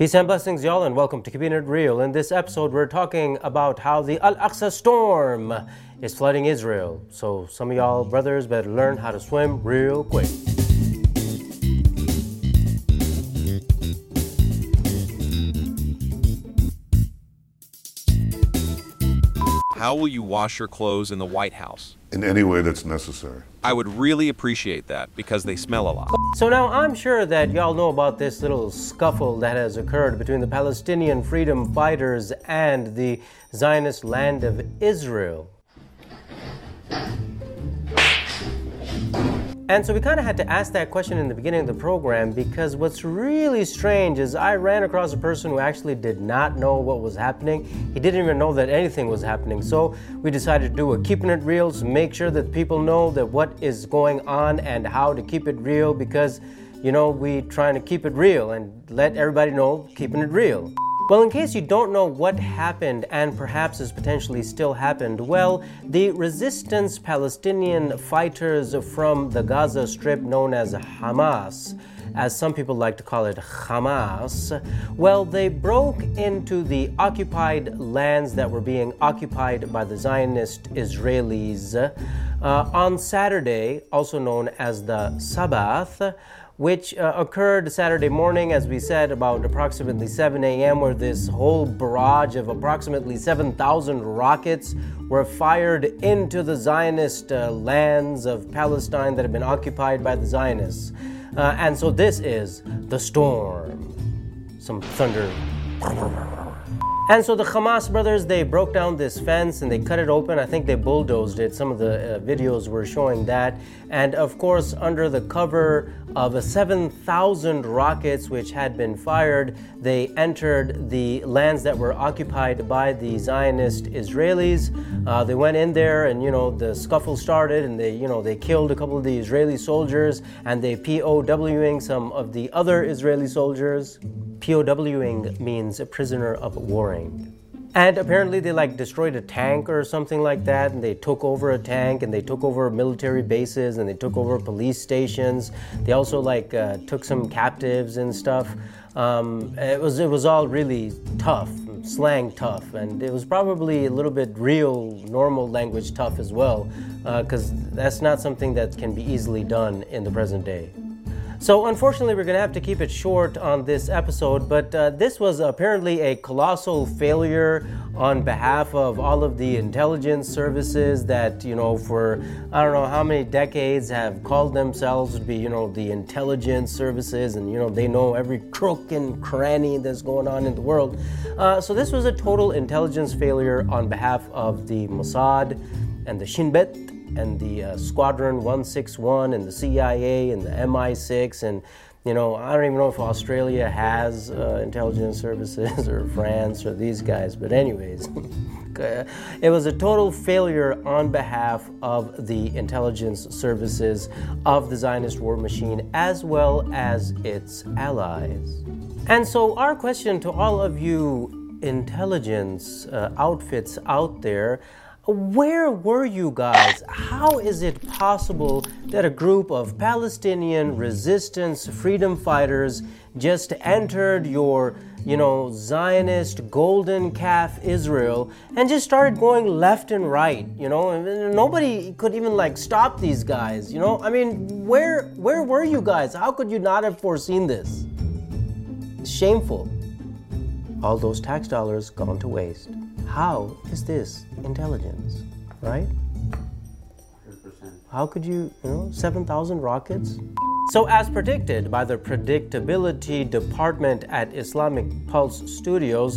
Peace and blessings, y'all, and welcome to Keeping It Real. In this episode, we're talking about how the Al-Aqsa storm is flooding Israel. So some of y'all brothers better learn how to swim real quick. How will you wash your clothes in the White House? In any way that's necessary. I would really appreciate that because they smell a lot. So now I'm sure that y'all know about this little scuffle that has occurred between the Palestinian freedom fighters and the Zionist land of Israel. And so we kind of had to ask that question in the beginning of the program because what's really strange is I ran across a person who actually did not know what was happening. He didn't even know that anything was happening. So we decided to do a Keeping It Real to make sure that people know that what is going on and how to keep it real because, you know, we trying to keep it real and let everybody know keeping it real. Well, in case you don't know what happened and perhaps has potentially still happened, well, the resistance Palestinian fighters from the Gaza Strip known as Hamas, as some people like to call it Hamas, well, they broke into the occupied lands that were being occupied by the Zionist Israelis on Saturday, also known as the Sabbath, which occurred Saturday morning, as we said, about approximately 7 a.m., where this whole barrage of approximately 7,000 rockets were fired into the Zionist lands of Palestine that have been occupied by the Zionists. And so this is the storm. Some thunder. And so the Hamas brothers, they broke down this fence and they cut it open. I think they bulldozed it. Some of the videos were showing that. And of course, under the cover of 7,000 rockets which had been fired, they entered the lands that were occupied by the Zionist Israelis. They went in there and, the scuffle started and they killed a couple of the Israeli soldiers and they POWing some of the other Israeli soldiers. POWing means a prisoner of warring. And apparently they destroyed a tank or something like that, and they took over a tank and they took over military bases and they took over police stations. They also took some captives and stuff. It was all really tough, slang tough, and it was probably a little bit real normal language tough as well, because that's not something that can be easily done in the present day. So unfortunately, we're going to have to keep it short on this episode, but this was apparently a colossal failure on behalf of all of the intelligence services that, for I don't know how many decades have called themselves to be, the intelligence services, and, they know every crook and cranny that's going on in the world. So this was a total intelligence failure on behalf of the Mossad and the Shin Bet and the Squadron 161 and the CIA and the MI6 and, I don't even know if Australia has intelligence services or France or these guys, but anyways, it was a total failure on behalf of the intelligence services of the Zionist war machine as well as its allies. And so our question to all of you intelligence outfits out there, where were you guys? How is it possible that a group of Palestinian resistance freedom fighters just entered your, Zionist golden calf Israel and just started going left and right, Nobody could even stop these guys, where were you guys? How could you not have foreseen this? It's shameful. All those tax dollars gone to waste. How is this intelligence, right? 100%. How could you, 7,000 rockets? So as predicted by the predictability department at Islamic Pulse Studios,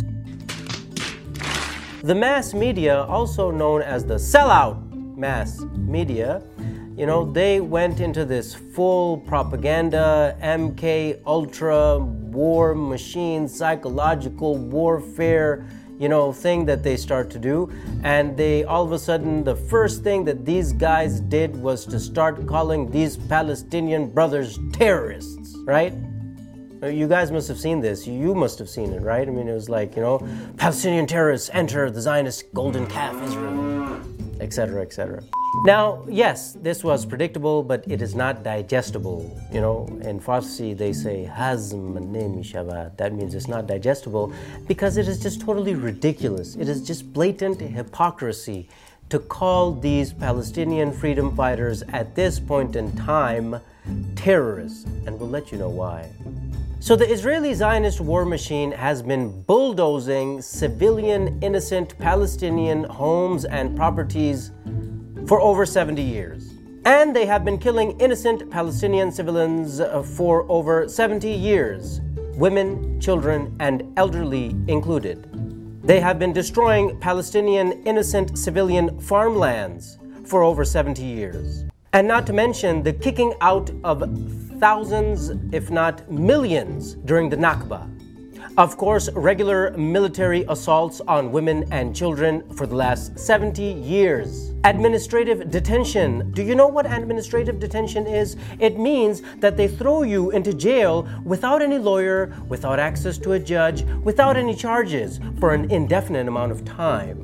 the mass media, also known as the sellout mass media, they went into this full propaganda, MK Ultra, war machine, psychological warfare, thing that they start to do. And they, all of a sudden, the first thing that these guys did was to start calling these Palestinian brothers terrorists, right? You guys must have seen this. You must have seen it, right? It was Palestinian terrorists enter the Zionist golden calf Israel. etc., etc. Now, yes, this was predictable, but it is not digestible. You know, in Farsi they say hazm nemishavad. That means it's not digestible because it is just totally ridiculous. It is just blatant hypocrisy to call these Palestinian freedom fighters at this point in time terrorists, and we'll let you know why. So the Israeli Zionist war machine has been bulldozing civilian, innocent Palestinian homes and properties for over 70 years. And they have been killing innocent Palestinian civilians for over 70 years, women, children, and elderly included. They have been destroying Palestinian innocent civilian farmlands for over 70 years. And not to mention the kicking out of thousands, if not millions, during the Nakba. Of course, regular military assaults on women and children for the last 70 years. Administrative detention. Do you know what administrative detention is? It means that they throw you into jail without any lawyer, without access to a judge, without any charges for an indefinite amount of time.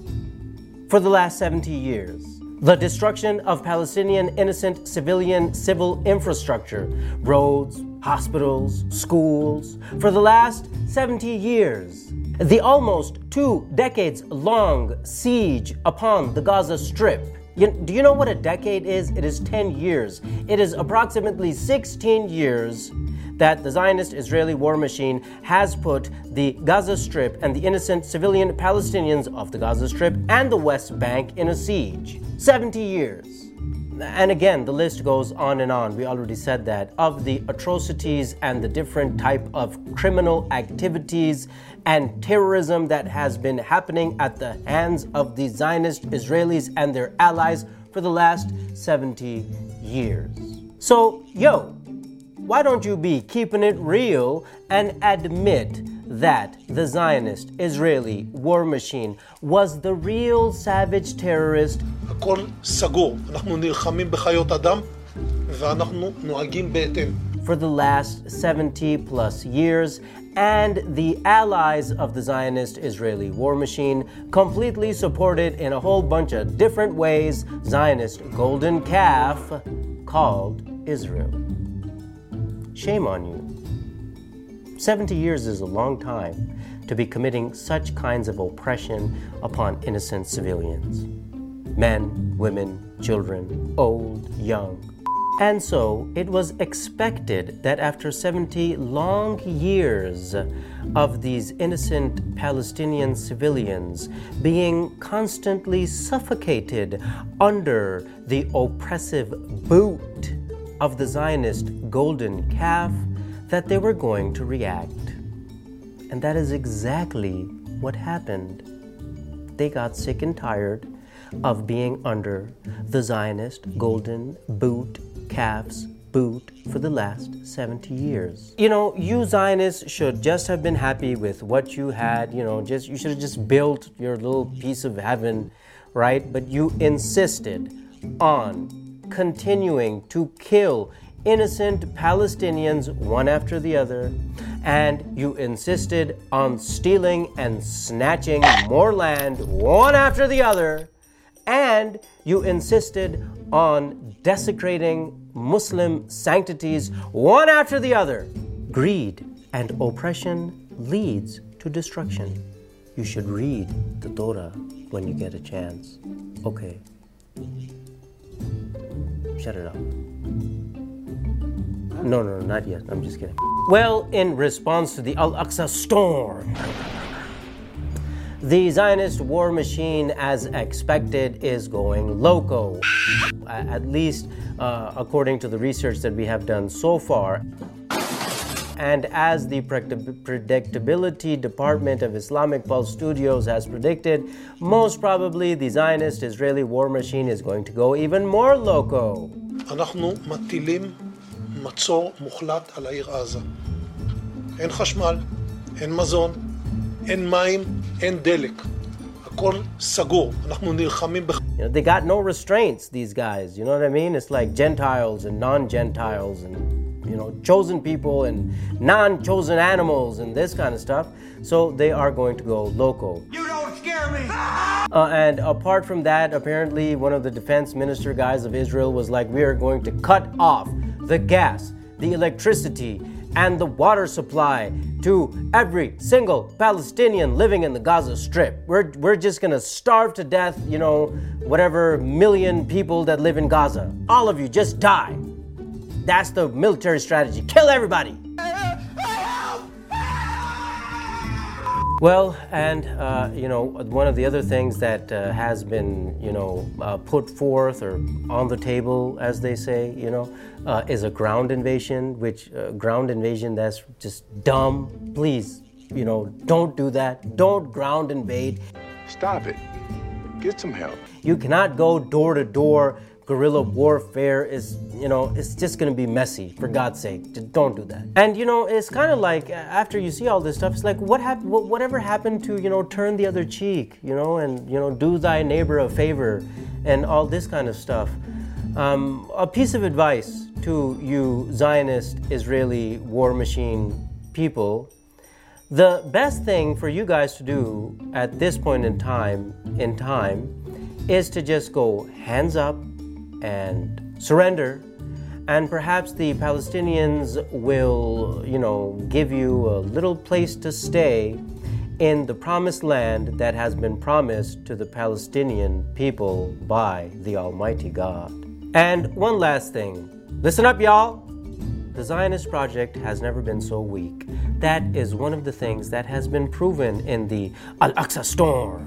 For the last 70 years. The destruction of Palestinian innocent civilian civil infrastructure, roads, hospitals, schools, for the last 70 years. The almost 2 decades long siege upon the Gaza Strip. Do you know what a decade is? It is 10 years. It is approximately 16 years that the Zionist Israeli war machine has put the Gaza Strip and the innocent civilian Palestinians of the Gaza Strip and the West Bank in a siege. 70 years. And again, the list goes on and on. We already said that. Of the atrocities and the different type of criminal activities and terrorism that has been happening at the hands of the Zionist Israelis and their allies for the last 70 years. So, why don't you be keeping it real and admit that the Zionist Israeli war machine was the real savage terrorist? הכל סגור. אנחנו נלחמים בחיות אדם ואנחנו נוהגים בהתאם. For the last 70 plus years, and the allies of the Zionist Israeli war machine completely supported in a whole bunch of different ways Zionist golden calf called Israel. Shame on you. 70 years is a long time to be committing such kinds of oppression upon innocent civilians. Men, women, children, old, young. And so it was expected that after 70 long years of these innocent Palestinian civilians being constantly suffocated under the oppressive boot of the Zionist golden calf, that they were going to react. And that is exactly what happened. They got sick and tired of being under the Zionist golden boot calf's boot for the last 70 years. You Zionists should just have been happy with what you had, you should have just built your little piece of heaven, right? But you insisted on continuing to kill innocent Palestinians one after the other, and you insisted on stealing and snatching more land one after the other, and you insisted on desecrating Muslim sanctities one after the other. Greed and oppression leads to destruction. You should read the Torah when you get a chance. Okay. Shut it up. No, not yet. I'm just kidding. Well, in response to the Al-Aqsa storm, the Zionist war machine, as expected, is going loco. At least according to the research that we have done so far. And as the Predictability Department of Islamic Pulse Studios has predicted, most probably the Zionist Israeli war machine is going to go even more loco. אנחנו מטילים מצור מוחלט על העיר עזה. אין חשמל, אין מזון, אין מים, אין דלק. הכל סגור. אנחנו נלחמים They got no restraints, these guys. You know what I mean? It's like Gentiles and non-Gentiles and, chosen people and non-chosen animals and this kind of stuff. So they are going to go loco. You don't scare me! And apart from that, apparently one of the defense minister guys of Israel was like, we are going to cut off the gas, the electricity, and the water supply to every single Palestinian living in the Gaza Strip. We're just gonna starve to death, whatever million people that live in Gaza. All of you just die. That's the military strategy. Kill everybody. Well, and, one of the other things that has been, put forth or on the table, as they say, is a ground invasion, which ground invasion, that's just dumb. Please, don't do that. Don't ground invade. Stop it. Get some help. You cannot go door to door. Guerrilla warfare is, it's just going to be messy, for God's sake. Just don't do that. And, it's kind of like, after you see all this stuff, it's like, whatever happened to, turn the other cheek, and, do thy neighbor a favor, and all this kind of stuff. A piece of advice to you Zionist Israeli war machine people: the best thing for you guys to do at this point in time, is to just go hands up and surrender, and perhaps the Palestinians will, give you a little place to stay in the promised land that has been promised to the Palestinian people by the Almighty God. And one last thing. Listen up, y'all. The Zionist project has never been so weak. That is one of the things that has been proven in the Al-Aqsa storm.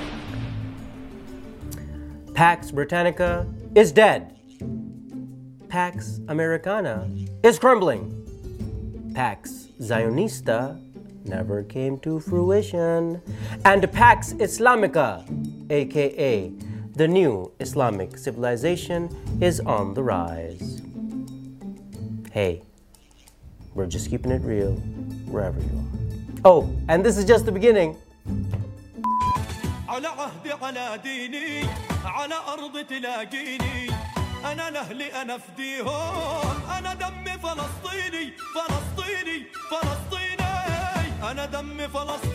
Pax Britannica is dead. Pax Americana is crumbling. Pax Zionista never came to fruition. And Pax Islamica, aka the new Islamic civilization, is on the rise. Hey, we're just keeping it real wherever you are. Oh, and this is just the beginning. على عهدي على ديني على أرض تلاقيني أنا لأهلي أنا فديهم أنا دمي فلسطيني فلسطيني فلسطيني أنا دمي فلسطيني